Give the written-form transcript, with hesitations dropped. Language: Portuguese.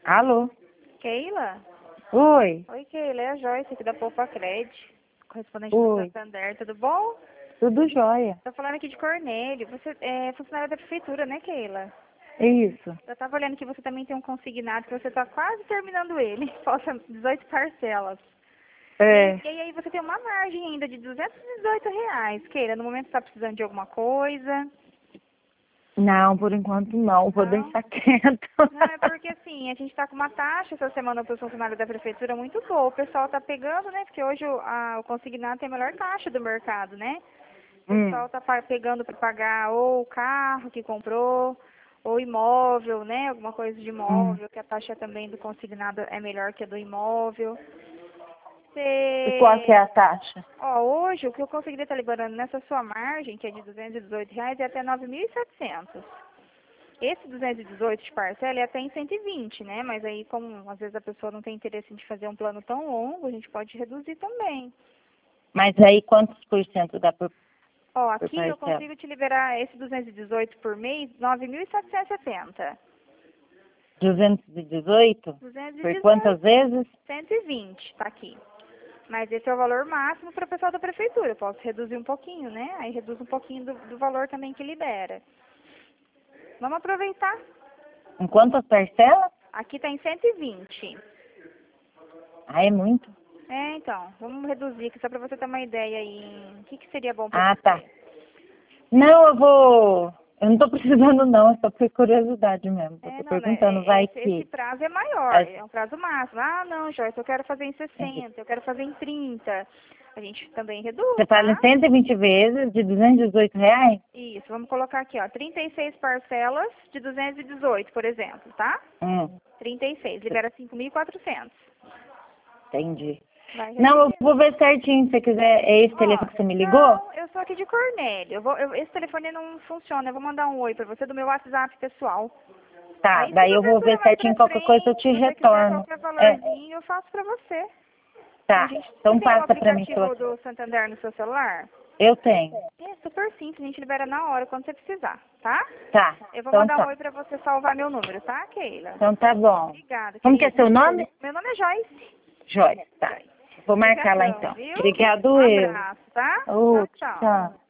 Alô? Keila? Oi. Oi, Keila, é a Joyce aqui da Poupa Cred, correspondente do Oi. Santander, tudo bom? Tudo jóia. Tô falando aqui de Cornélio. Você é funcionária da prefeitura, né, Keila? Isso. Eu tava olhando que você também tem um consignado que você tá quase terminando ele. Falta 18 parcelas. É. E aí você tem uma margem ainda de R$ 218. Keila, no momento você tá precisando de alguma coisa? Não, por enquanto não. Vou Não? deixar quieto. Não, é porque assim, a gente tá com uma taxa essa semana para os funcionários da prefeitura muito boa. O pessoal tá pegando, né? Porque hoje o consignado tem a melhor taxa do mercado, né? O pessoal tá pegando para pagar ou o carro que comprou, ou imóvel, né? Alguma coisa de imóvel, que a taxa também do consignado é melhor que a do imóvel. E qual que é a taxa? Ó, hoje o que eu consegui estar liberando nessa sua margem, que é de R$ 218, é até 9.700. Esse 218 de parcela é até em 120, né? Mas aí, como às vezes a pessoa não tem interesse de fazer um plano tão longo, a gente pode reduzir também. Mas aí quantos por cento dá por Aqui eu parcela? consigo te liberar esse 218 por mês, 9.770. 218? Por 218, quantas vezes? 120, tá aqui. Mas esse é o valor máximo para o pessoal da prefeitura. Eu posso reduzir um pouquinho, né? Aí reduz um pouquinho do valor também que libera. Vamos aproveitar. Em quantas parcelas? Aqui tá em 120. Ah, é muito. Então, vamos reduzir aqui só para você ter uma ideia aí em o que seria bom para Ah, você. tá. Não, eu não tô precisando não, é só por curiosidade mesmo. Eu tô Não, né? perguntando, vai Esse que... prazo é maior, é um prazo máximo. Ah, não, Joyce, eu quero fazer em 60, eu quero fazer em 30. A gente também reduz, Você fala em tá? 120 vezes de R$ 218? Isso, vamos colocar aqui, ó, 36 parcelas de 218, por exemplo, tá? 36, libera 5.400. Entendi. Vai Não, eu reduzir. vou ver certinho, se você quiser. É esse telefone que você me ligou? Não, eu sou aqui de Cornélio. Esse telefone não funciona, eu vou mandar um oi pra você do meu WhatsApp pessoal. Tá, Aí, se daí eu vou porventura ver mais pra certinho, qualquer coisa eu frente, te se você quiser retorno. qualquer É, valorzinho, eu faço pra você. tá. Você Então tem o passa pra mim. aplicativo do Santander no seu celular? Eu tenho. É super simples, a gente libera na hora, quando você precisar, tá? Tá, Eu vou então mandar um tá. oi pra você salvar meu número, tá, Keila? Então tá bom. Obrigada, Como que é querida. seu nome? Meu nome é Joyce. Joia, tá. Joyce. Vou marcar lá Obrigadão, então. viu? Um Obrigado eu. abraço, tá? Tchau, Outro, tchau. tchau.